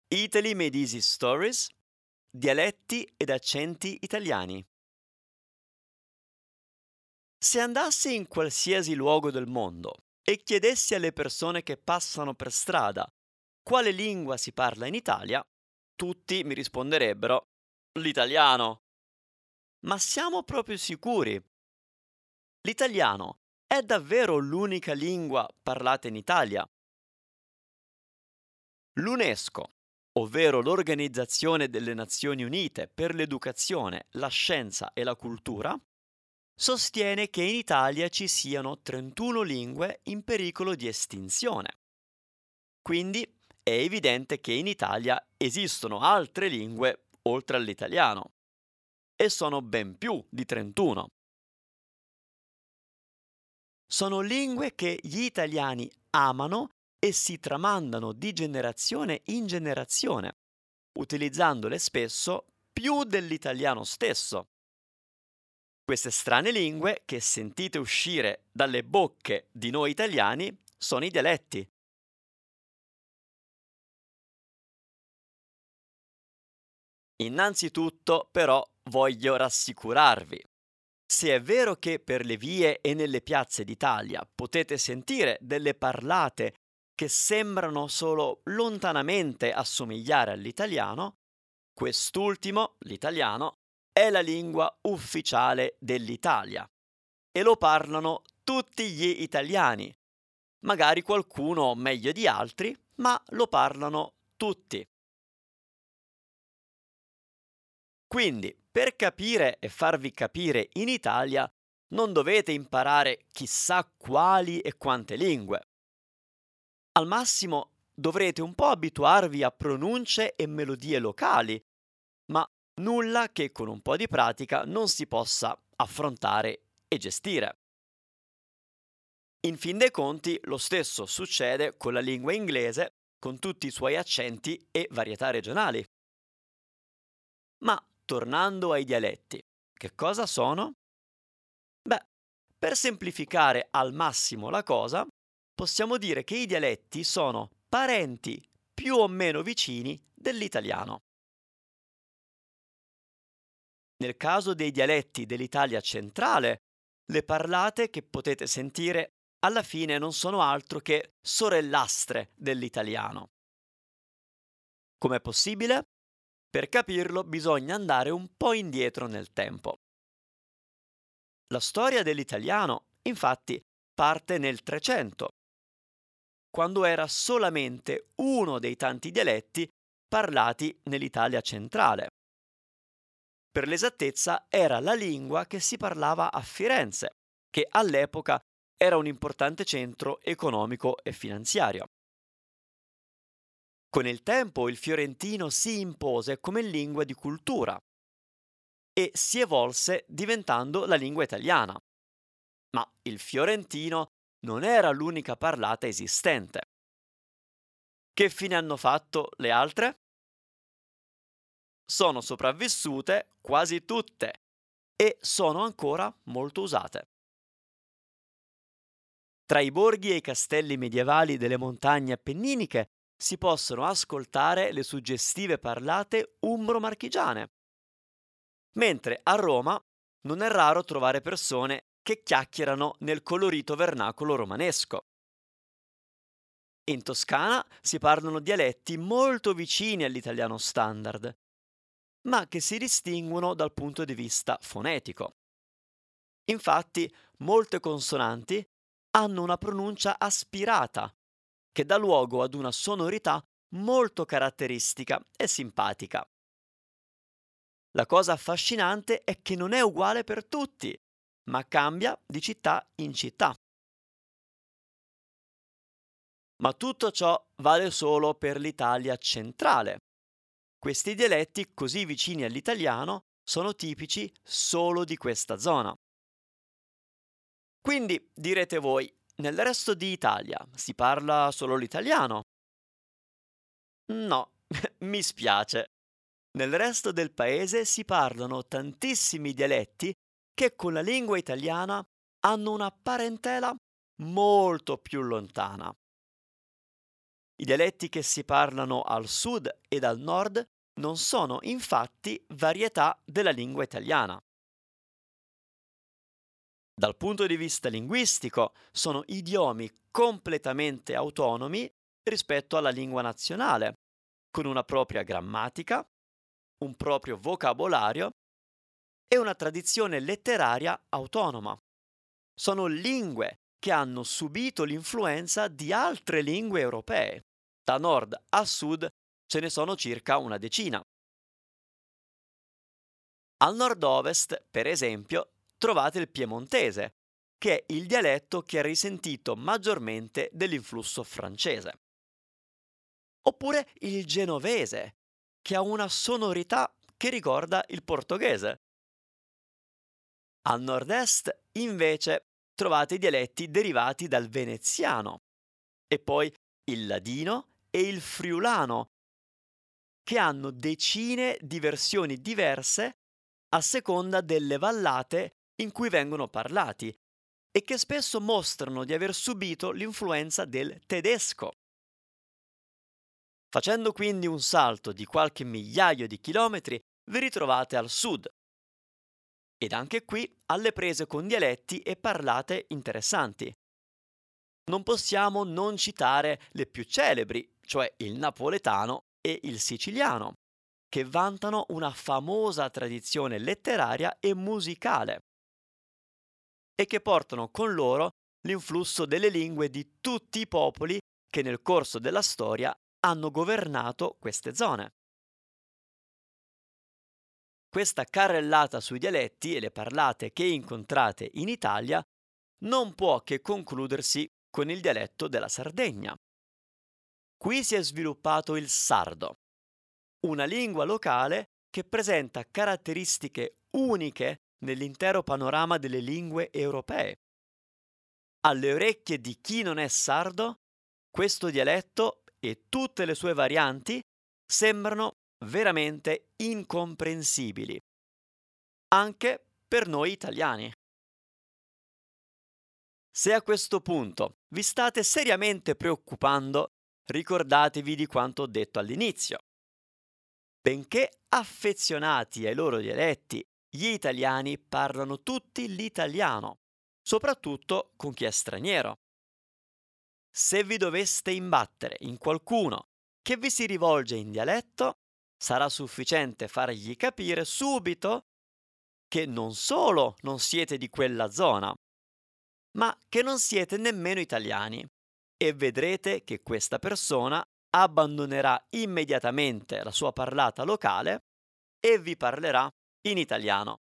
Italy Made Easy Stories, dialetti ed accenti italiani. Se andassi in qualsiasi luogo del mondo e chiedessi alle persone che passano per strada quale lingua si parla in Italia, tutti mi risponderebbero l'italiano. Ma siamo proprio sicuri? L'italiano è davvero l'unica lingua parlata in Italia? L'UNESCO, ovvero l'Organizzazione delle Nazioni Unite per l'Educazione, la Scienza e la Cultura, sostiene che in Italia ci siano 31 lingue in pericolo di estinzione. Quindi è evidente che in Italia esistono altre lingue oltre all'italiano, e sono ben più di 31. Sono lingue che gli italiani amano e si tramandano di generazione in generazione, utilizzandole spesso più dell'italiano stesso. Queste strane lingue che sentite uscire dalle bocche di noi italiani sono i dialetti. Innanzitutto, però, voglio rassicurarvi. Se è vero che per le vie e nelle piazze d'Italia potete sentire delle parlate che sembrano solo lontanamente assomigliare all'italiano, quest'ultimo, l'italiano, è la lingua ufficiale dell'Italia e lo parlano tutti gli italiani, magari qualcuno meglio di altri, ma lo parlano tutti. Quindi, per capire e farvi capire in Italia, non dovete imparare chissà quali e quante lingue. Al massimo dovrete un po' abituarvi a pronunce e melodie locali, ma nulla che con un po' di pratica non si possa affrontare e gestire. In fin dei conti, lo stesso succede con la lingua inglese, con tutti i suoi accenti e varietà regionali. Ma tornando ai dialetti, che cosa sono? Beh, per semplificare al massimo la cosa, possiamo dire che i dialetti sono parenti più o meno vicini dell'italiano. Nel caso dei dialetti dell'Italia centrale, le parlate che potete sentire alla fine non sono altro che sorellastre dell'italiano. Com'è possibile? Per capirlo bisogna andare un po' indietro nel tempo. La storia dell'italiano, infatti, parte nel 300, quando era solamente uno dei tanti dialetti parlati nell'Italia centrale. Per l'esattezza era la lingua che si parlava a Firenze, che all'epoca era un importante centro economico e finanziario. Con il tempo il fiorentino si impose come lingua di cultura e si evolse diventando la lingua italiana. Ma il fiorentino non era l'unica parlata esistente. Che fine hanno fatto le altre? Sono sopravvissute quasi tutte e sono ancora molto usate. Tra i borghi e i castelli medievali delle montagne appenniniche si possono ascoltare le suggestive parlate umbro-marchigiane, mentre a Roma non è raro trovare persone che chiacchierano nel colorito vernacolo romanesco. In Toscana si parlano dialetti molto vicini all'italiano standard, ma che si distinguono dal punto di vista fonetico. Infatti, molte consonanti hanno una pronuncia aspirata, che dà luogo ad una sonorità molto caratteristica e simpatica. La cosa affascinante è che non è uguale per tutti, ma cambia di città in città. Ma tutto ciò vale solo per l'Italia centrale. Questi dialetti così vicini all'italiano sono tipici solo di questa zona. Quindi direte voi, nel resto d'Italia si parla solo l'italiano? No, mi spiace. Nel resto del paese si parlano tantissimi dialetti che con la lingua italiana hanno una parentela molto più lontana. I dialetti che si parlano al sud ed al nord non sono infatti varietà della lingua italiana. Dal punto di vista linguistico, sono idiomi completamente autonomi rispetto alla lingua nazionale, con una propria grammatica, un proprio vocabolario e una tradizione letteraria autonoma. Sono lingue che hanno subito l'influenza di altre lingue europee. Da nord a sud ce ne sono circa una decina. Al nord-ovest, per esempio, trovate il piemontese, che è il dialetto che ha risentito maggiormente dell'influsso francese. Oppure il genovese, che ha una sonorità che ricorda il portoghese. Al nord-est, invece, trovate i dialetti derivati dal veneziano e poi il ladino e il friulano, che hanno decine di versioni diverse a seconda delle vallate in cui vengono parlati e che spesso mostrano di aver subito l'influenza del tedesco. Facendo quindi un salto di qualche migliaio di chilometri, vi ritrovate al sud. Ed anche qui alle prese con dialetti e parlate interessanti. Non possiamo non citare le più celebri, cioè il napoletano e il siciliano, che vantano una famosa tradizione letteraria e musicale e che portano con loro l'influsso delle lingue di tutti i popoli che nel corso della storia hanno governato queste zone. Questa carrellata sui dialetti e le parlate che incontrate in Italia non può che concludersi con il dialetto della Sardegna. Qui si è sviluppato il sardo, una lingua locale che presenta caratteristiche uniche nell'intero panorama delle lingue europee. Alle orecchie di chi non è sardo, questo dialetto e tutte le sue varianti sembrano veramente incomprensibili, anche per noi italiani. Se a questo punto vi state seriamente preoccupando, ricordatevi di quanto ho detto all'inizio. Benché affezionati ai loro dialetti, gli italiani parlano tutti l'italiano, soprattutto con chi è straniero. Se vi doveste imbattere in qualcuno che vi si rivolge in dialetto, sarà sufficiente fargli capire subito che non solo non siete di quella zona, ma che non siete nemmeno italiani, e vedrete che questa persona abbandonerà immediatamente la sua parlata locale e vi parlerà in italiano.